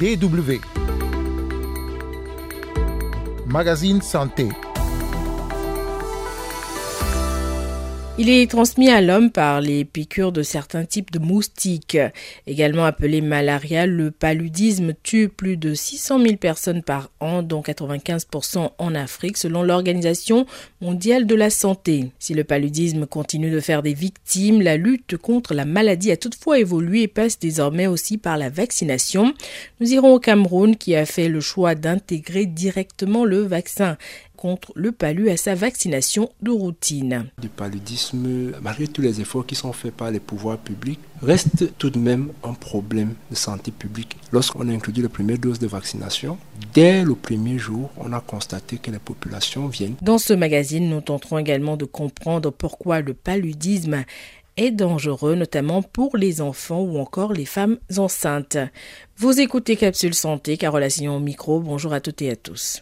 DW. Magazine Santé. Il est transmis à l'homme par les piqûres de certains types de moustiques. Également appelé malaria, le paludisme tue plus de 600 000 personnes par an, dont 95% en Afrique, selon l'Organisation mondiale de la santé. Si le paludisme continue de faire des victimes, la lutte contre la maladie a toutefois évolué et passe désormais aussi par la vaccination. Nous irons au Cameroun qui a fait le choix d'intégrer directement le vaccin contre le palu à sa vaccination de routine. Le paludisme, malgré tous les efforts qui sont faits par les pouvoirs publics, reste tout de même un problème de santé publique. Lorsqu'on a introduit la première dose de vaccination, dès le premier jour, on a constaté que les populations viennent. Dans ce magazine, nous tenterons également de comprendre pourquoi le paludisme est dangereux, notamment pour les enfants ou encore les femmes enceintes. Vous écoutez Capsule Santé, Carole Assignon au micro. Bonjour à toutes et à tous.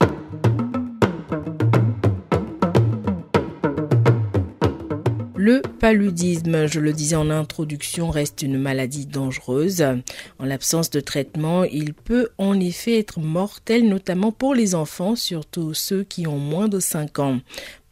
Le paludisme, je le disais en introduction, reste une maladie dangereuse. En l'absence de traitement, il peut en effet être mortel, notamment pour les enfants, surtout ceux qui ont moins de 5 ans. Pourquoi ?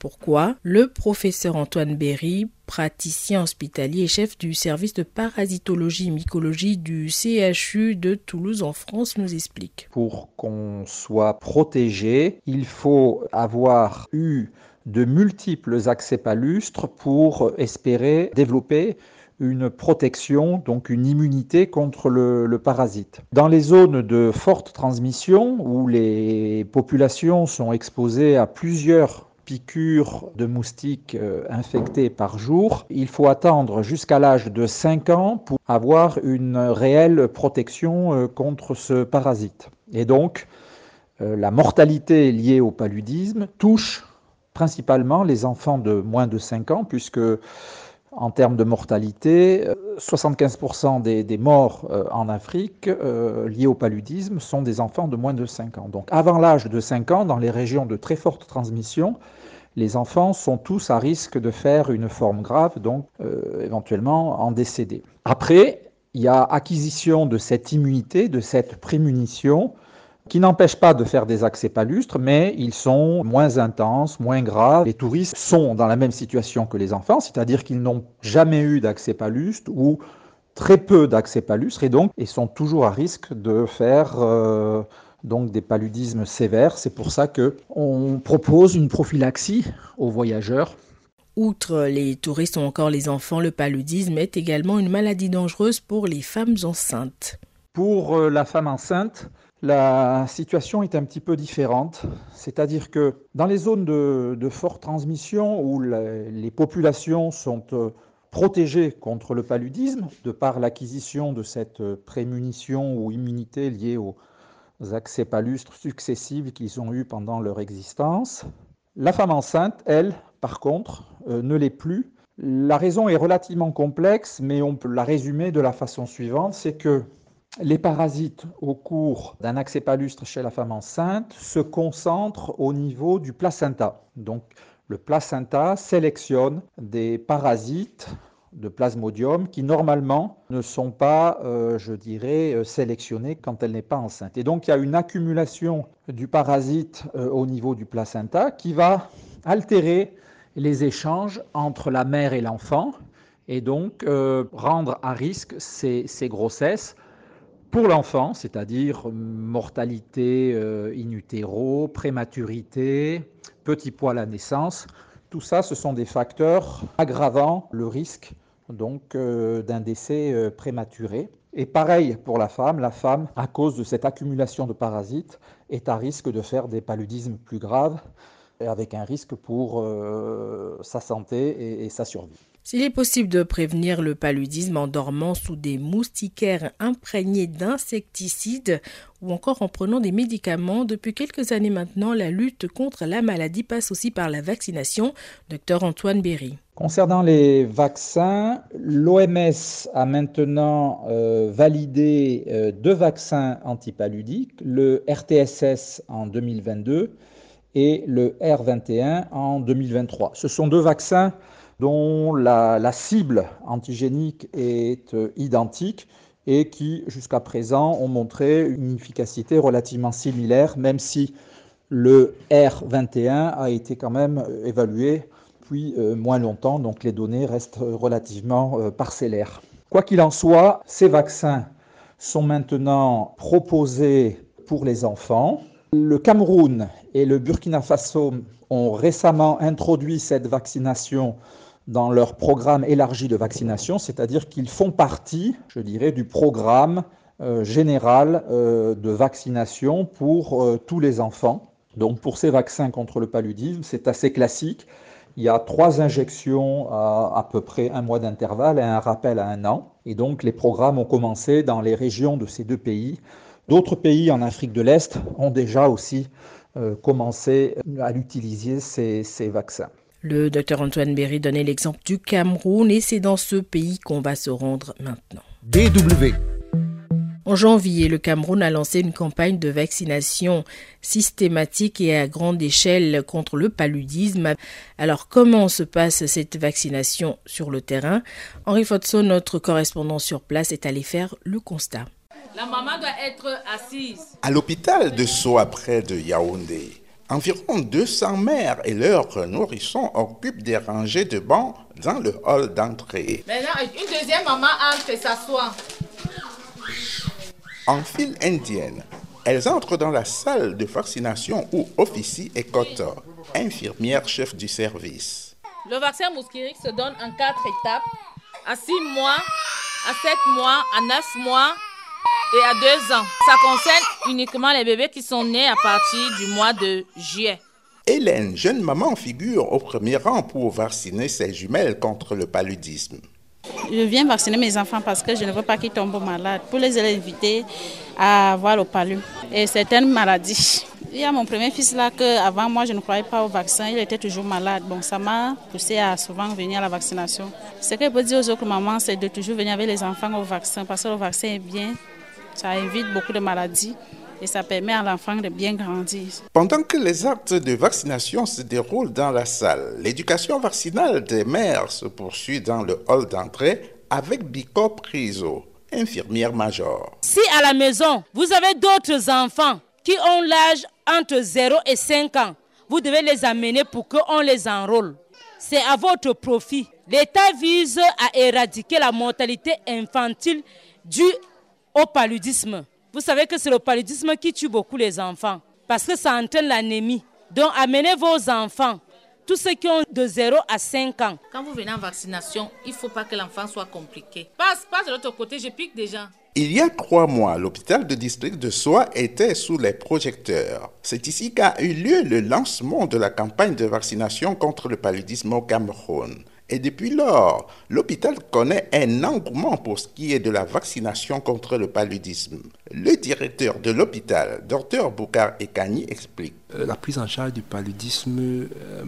Le professeur Antoine Berry, praticien hospitalier et chef du service de parasitologie et mycologie du CHU de Toulouse en France, nous explique. Pour qu'on soit protégé, il faut avoir eu de multiples accès palustres pour espérer développer une protection, donc une immunité contre le parasite. Dans les zones de forte transmission, où les populations sont exposées à plusieurs piqûres de moustiques infectés par jour, il faut attendre jusqu'à l'âge de 5 ans pour avoir une réelle protection contre ce parasite. Et donc, la mortalité liée au paludisme touche principalement les enfants de moins de 5 ans, puisque en termes de mortalité, 75% des morts en Afrique liés au paludisme sont des enfants de moins de 5 ans. Donc avant l'âge de 5 ans, dans les régions de très forte transmission, les enfants sont tous à risque de faire une forme grave, donc éventuellement en décéder. Après, il y a acquisition de cette immunité, de cette prémunition, qui n'empêche pas de faire des accès palustres, mais ils sont moins intenses, moins graves. Les touristes sont dans la même situation que les enfants, c'est-à-dire qu'ils n'ont jamais eu d'accès palustre ou très peu d'accès palustre et donc ils sont toujours à risque de faire donc des paludismes sévères. C'est pour ça qu'on propose une prophylaxie aux voyageurs. Outre les touristes ou encore les enfants, le paludisme est également une maladie dangereuse pour les femmes enceintes. Pour la femme enceinte, la situation est un petit peu différente, c'est-à-dire que dans les zones de forte transmission où les populations sont protégées contre le paludisme, de par l'acquisition de cette prémunition ou immunité liée aux accès palustres successifs qu'ils ont eus pendant leur existence, la femme enceinte, elle, par contre, ne l'est plus. La raison est relativement complexe, mais on peut la résumer de la façon suivante, c'est que les parasites, au cours d'un accès palustre chez la femme enceinte, se concentrent au niveau du placenta. Donc, le placenta sélectionne des parasites de Plasmodium qui, normalement, ne sont pas, sélectionnés quand elle n'est pas enceinte. Et donc, il y a une accumulation du parasite au niveau du placenta qui va altérer les échanges entre la mère et l'enfant et donc rendre à risque ces grossesses pour l'enfant, c'est-à-dire mortalité in utero, prématurité, petit poids à la naissance, tout ça, ce sont des facteurs aggravant le risque donc d'un décès prématuré. Et pareil pour la femme, à cause de cette accumulation de parasites, est à risque de faire des paludismes plus graves, avec un risque pour sa santé et sa survie. S'il est possible de prévenir le paludisme en dormant sous des moustiquaires imprégnés d'insecticides ou encore en prenant des médicaments, depuis quelques années maintenant, la lutte contre la maladie passe aussi par la vaccination. Dr Antoine Berry. Concernant les vaccins, l'OMS a maintenant validé 2 vaccins antipaludiques, le RTSS en 2022 et le R21 en 2023. Ce sont 2 vaccins dont la cible antigénique est identique et qui, jusqu'à présent, ont montré une efficacité relativement similaire, même si le R21 a été quand même évalué depuis moins longtemps, donc les données restent relativement parcellaires. Quoi qu'il en soit, ces vaccins sont maintenant proposés pour les enfants. Le Cameroun et le Burkina Faso ont récemment introduit cette vaccination dans leur programme élargi de vaccination, c'est-à-dire qu'ils font partie, je dirais, du programme général de vaccination pour tous les enfants. Donc pour ces vaccins contre le paludisme, c'est assez classique. Il y a 3 injections à peu près 1 mois d'intervalle et un rappel à 1 an. Et donc les programmes ont commencé dans les régions de ces 2 pays. D'autres pays en Afrique de l'Est ont déjà aussi commencé à utiliser ces vaccins. Le docteur Antoine Berry donnait l'exemple du Cameroun et c'est dans ce pays qu'on va se rendre maintenant. DW. En janvier, le Cameroun a lancé une campagne de vaccination systématique et à grande échelle contre le paludisme. Alors, comment se passe cette vaccination sur le terrain? Henri Fotso, notre correspondant sur place, est allé faire le constat. La maman doit être assise. À l'hôpital de Soa, près de Yaoundé, environ 200 mères et leurs nourrissons occupent des rangées de bancs dans le hall d'entrée. Maintenant, une deuxième maman entre et s'assoit. En file indienne, elles entrent dans la salle de vaccination où officie Ekoto, infirmière chef du service. Le vaccin moustiquaire se donne en 4 étapes, à 6 mois, à 7 mois, à 9 mois et à 2 ans. Ça concerne uniquement les bébés qui sont nés à partir du mois de juillet. Hélène, jeune maman, figure au premier rang pour vacciner ses jumelles contre le paludisme. Je viens vacciner mes enfants parce que je ne veux pas qu'ils tombent malades, pour les éviter à avoir le palud et certaines maladies. Il y a mon premier fils là qu'avant moi je ne croyais pas au vaccin, il était toujours malade. Bon, ça m'a poussé à souvent venir à la vaccination. Ce que je peux dire aux autres mamans, c'est de toujours venir avec les enfants au vaccin parce que le vaccin est bien, ça évite beaucoup de maladies. Et ça permet à l'enfant de bien grandir. Pendant que les actes de vaccination se déroulent dans la salle, l'éducation vaccinale des mères se poursuit dans le hall d'entrée avec Biko Priso, infirmière major. Si à la maison, vous avez d'autres enfants qui ont l'âge entre 0 et 5 ans, vous devez les amener pour qu'on les enrôle. C'est à votre profit. L'État vise à éradiquer la mortalité infantile due au paludisme. Vous savez que c'est le paludisme qui tue beaucoup les enfants parce que ça entraîne l'anémie. Donc amenez vos enfants, tous ceux qui ont de 0 à 5 ans. Quand vous venez en vaccination, il ne faut pas que l'enfant soit compliqué. Passe de l'autre côté, je pique déjà. Il y a 3 mois, l'hôpital de district de Soa était sous les projecteurs. C'est ici qu'a eu lieu le lancement de la campagne de vaccination contre le paludisme au Cameroun. Et depuis lors, l'hôpital connaît un engouement pour ce qui est de la vaccination contre le paludisme. Le directeur de l'hôpital, Dr Boukar Ekani, explique. La prise en charge du paludisme,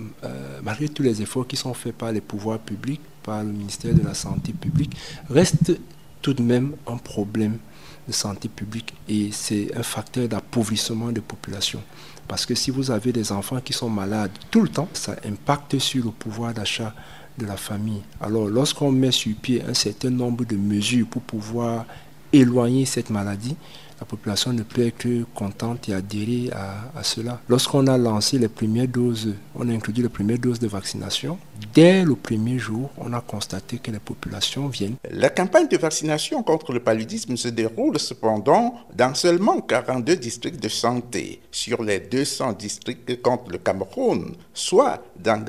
malgré tous les efforts qui sont faits par les pouvoirs publics, par le ministère de la Santé publique, reste tout de même un problème de santé publique et c'est un facteur d'appauvrissement de population. Parce que si vous avez des enfants qui sont malades tout le temps, ça impacte sur le pouvoir d'achat de la famille. Alors, lorsqu'on met sur pied un certain nombre de mesures pour pouvoir éloigner cette maladie, la population ne peut être que contente et adhérer à cela. Lorsqu'on a lancé les premières doses, on a introduit les premières doses de vaccination, dès le premier jour, on a constaté que les populations viennent. La campagne de vaccination contre le paludisme se déroule cependant dans seulement 42 districts de santé sur les 200 districts que compte le Cameroun, soit dans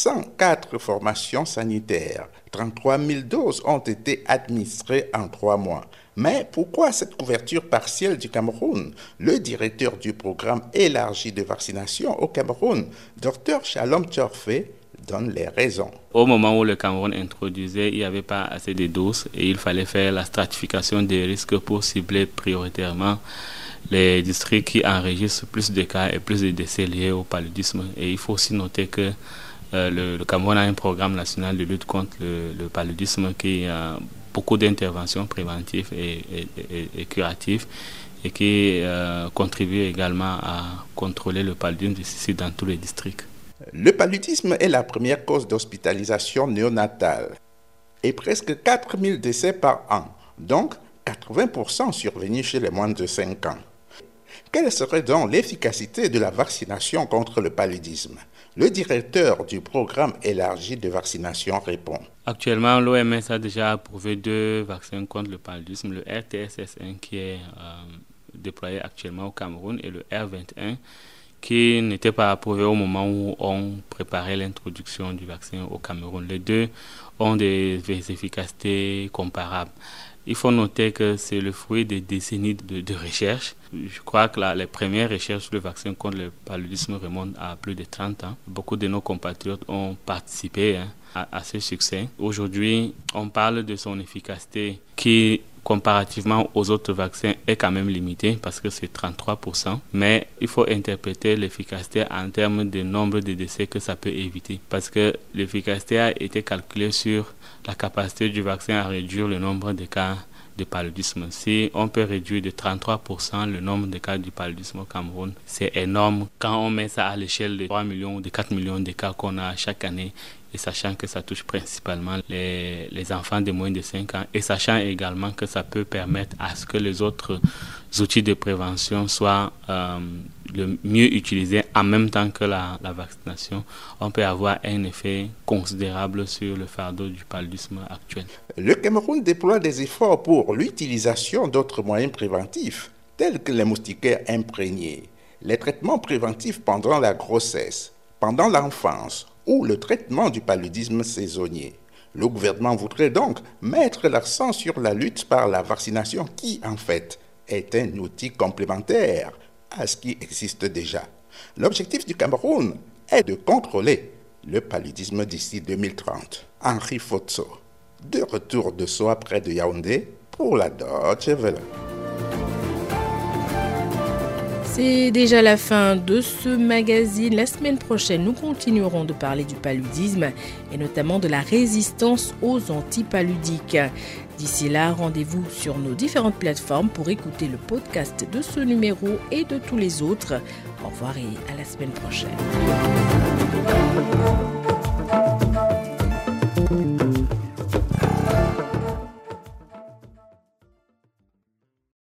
804 formations sanitaires. 33 000 doses ont été administrées en 3 mois. Mais pourquoi cette couverture partielle du Cameroun? Le directeur du programme élargi de vaccination au Cameroun, Dr Shalom Tchorfé, donne les raisons. Au moment où le Cameroun introduisait, il n'y avait pas assez de doses et il fallait faire la stratification des risques pour cibler prioritairement les districts qui enregistrent plus de cas et plus de décès liés au paludisme. Et il faut aussi noter que le Cameroun a un programme national de lutte contre le paludisme qui a beaucoup d'interventions préventives et curatives et qui contribuent également à contrôler le paludisme ici dans tous les districts. Le paludisme est la première cause d'hospitalisation néonatale et presque 4 000 décès par an. Donc, 80% survenus chez les moins de 5 ans. Quelle serait donc l'efficacité de la vaccination contre le paludisme? Le directeur du programme élargi de vaccination répond. Actuellement, l'OMS a déjà approuvé 2 vaccins contre le paludisme, le RTSS1 qui est déployé actuellement au Cameroun et le R21 qui n'était pas approuvé au moment où on préparait l'introduction du vaccin au Cameroun. Les 2 ont des efficacités comparables. Il faut noter que c'est le fruit des décennies de recherche. Je crois que les premières recherches sur le vaccin contre le paludisme remontent à plus de 30 ans. Beaucoup de nos compatriotes ont participé à ce succès. Aujourd'hui, on parle de son efficacité qui, comparativement aux autres vaccins, est quand même limitée parce que c'est 33%. Mais il faut interpréter l'efficacité en termes de nombre de décès que ça peut éviter. Parce que l'efficacité a été calculée sur la capacité du vaccin à réduire le nombre de cas de paludisme. Si on peut réduire de 33% le nombre de cas de paludisme au Cameroun, c'est énorme quand on met ça à l'échelle de 3 millions ou de 4 millions de cas qu'on a chaque année, et sachant que ça touche principalement les enfants de moins de 5 ans, et sachant également que ça peut permettre à ce que les autres outils de prévention soient le mieux utilisés en même temps que la vaccination, on peut avoir un effet considérable sur le fardeau du paludisme actuel. Le Cameroun déploie des efforts pour l'utilisation d'autres moyens préventifs, tels que les moustiquaires imprégnés, les traitements préventifs pendant la grossesse, pendant l'enfance, ou le traitement du paludisme saisonnier. Le gouvernement voudrait donc mettre l'accent sur la lutte par la vaccination qui, en fait, est un outil complémentaire à ce qui existe déjà. L'objectif du Cameroun est de contrôler le paludisme d'ici 2030. Henri Fotso, de retour de Soa près de Yaoundé pour la Deutsche Welle. C'est déjà la fin de ce magazine. La semaine prochaine, nous continuerons de parler du paludisme et notamment de la résistance aux antipaludiques. D'ici là, rendez-vous sur nos différentes plateformes pour écouter le podcast de ce numéro et de tous les autres. Au revoir et à la semaine prochaine.